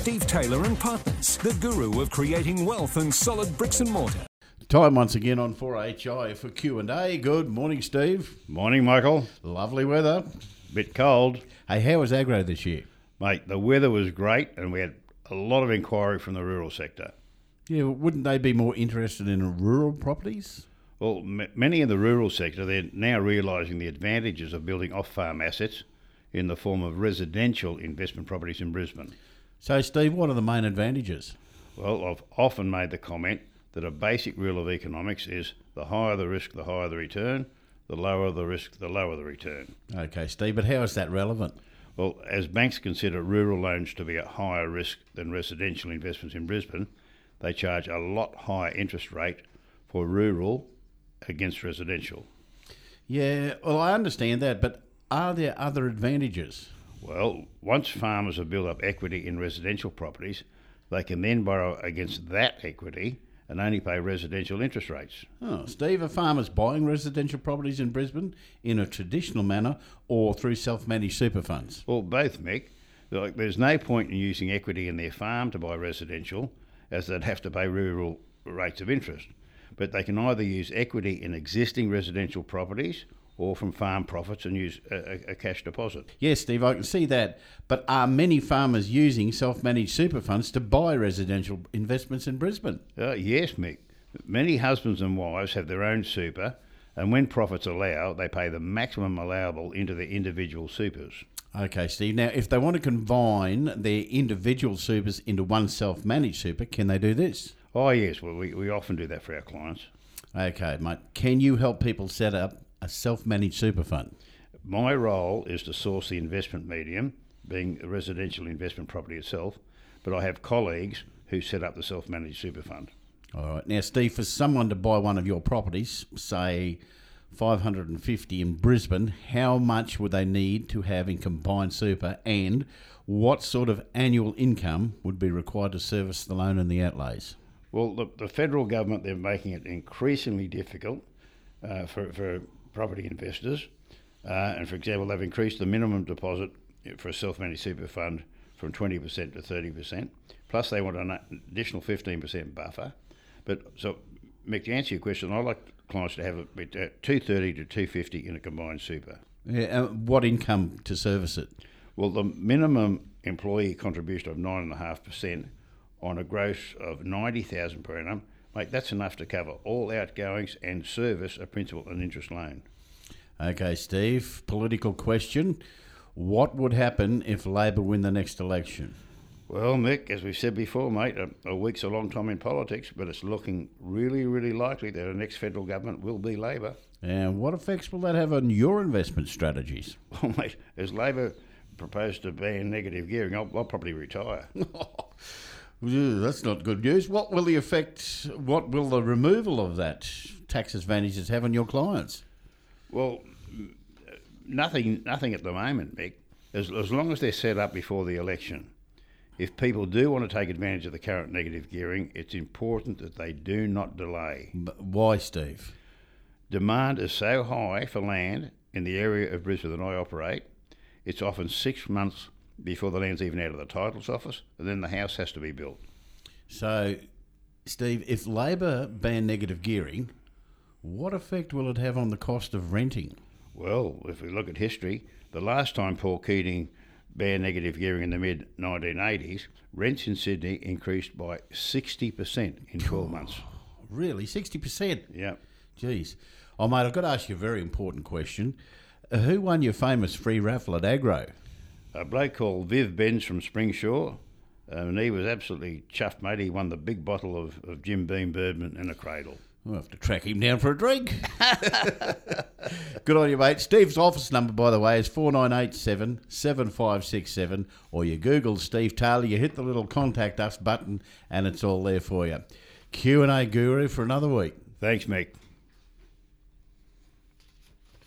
Steve Taylor and Partners, the guru of creating wealth and solid bricks and mortar. Time once again on 4HI for Q&A. Good morning, Steve. Morning, Michael. Lovely weather. Bit cold. Hey, how was agro this year? Mate, the weather was great and we had a lot of inquiry from the rural sector. Yeah, wouldn't they be more interested in rural properties? Well, many in the rural sector, they're now realising the advantages of building off-farm assets in the form of residential investment properties in Brisbane. So, Steve, what are the main advantages? Well, I've often made the comment that a basic rule of economics is the higher the risk, the higher the return, the lower the risk, the lower the return. Okay, Steve, but how is that relevant? Well, as banks consider rural loans to be at higher risk than residential investments in Brisbane, they charge a lot higher interest rate for rural against residential. Yeah, well, I understand that, but are there other advantages? Well, once farmers have built up equity in residential properties, they can then borrow against that equity and only pay residential interest rates. Oh, Steve, are farmers buying residential properties in Brisbane in a traditional manner or through self-managed super funds? Well, both, Mick. There's no point in using equity in their farm to buy residential, as they'd have to pay rural rates of interest. But they can either use equity in existing residential properties or from farm profits and use a cash deposit. Yes, Steve, I can see that. But are many farmers using self-managed super funds to buy residential investments in Brisbane? Yes, Mick. Many husbands and wives have their own super, and when profits allow, they pay the maximum allowable into their individual supers. Okay, Steve. Now, if they want to combine their individual supers into one self-managed super, can they do this? Oh, yes. Well, we often do that for our clients. Okay, mate. Can you help people set up a self-managed super fund? My role is to source the investment medium, being a residential investment property itself, but I have colleagues who set up the self-managed super fund. All right. Now, Steve, for someone to buy one of your properties, say 550 in Brisbane, how much would they need to have in combined super, and what sort of annual income would be required to service the loan and the outlays? Well, the federal government, they're making it increasingly difficult for property investors. And for example, they've increased the minimum deposit for a self-managed super fund from 20% to 30%. Plus, they want an additional 15% buffer. But so, Mick, to answer your question, I like clients to have it at 230 to 250 in a combined super. Yeah, what income to service it? Well, the minimum employee contribution of 9.5% on a gross of 90,000 per annum, mate, that's enough to cover all outgoings and service a principal and interest loan. Okay, Steve, political question. What would happen if Labor win the next election? Well, Mick, as we've said before, mate, a week's a long time in politics, but it's looking really, really likely that the next federal government will be Labor. And what effects will that have on your investment strategies? Well, mate, as Labor proposed to ban negative gearing, I'll probably retire. That's not good news. What will the removal of that tax advantages have on your clients? Well, nothing at the moment, Mick. As long as they're set up before the election. If people do want to take advantage of the current negative gearing, it's important that they do not delay. But why, Steve? Demand is so high for land in the area of Brisbane that I operate, it's often 6 months before the land's even out of the titles office, and then the house has to be built. So, Steve, if Labor ban negative gearing, what effect will it have on the cost of renting? Well, if we look at history, the last time Paul Keating banned negative gearing in the mid-1980s, rents in Sydney increased by 60% in 12 months. Really? 60%? Yeah. Jeez. Oh, mate, I've got to ask you a very important question. Who won your famous free raffle at Agro? A bloke called Viv Benz from Springshaw, and he was absolutely chuffed, mate. He won the big bottle of Jim Beam Bourbon in a cradle. We'll have to track him down for a drink. Good on you, mate. Steve's office number, by the way, is 4987 7567, or you Google Steve Taylor, you hit the little contact us button, and it's all there for you. Q&A guru for another week. Thanks, Mick.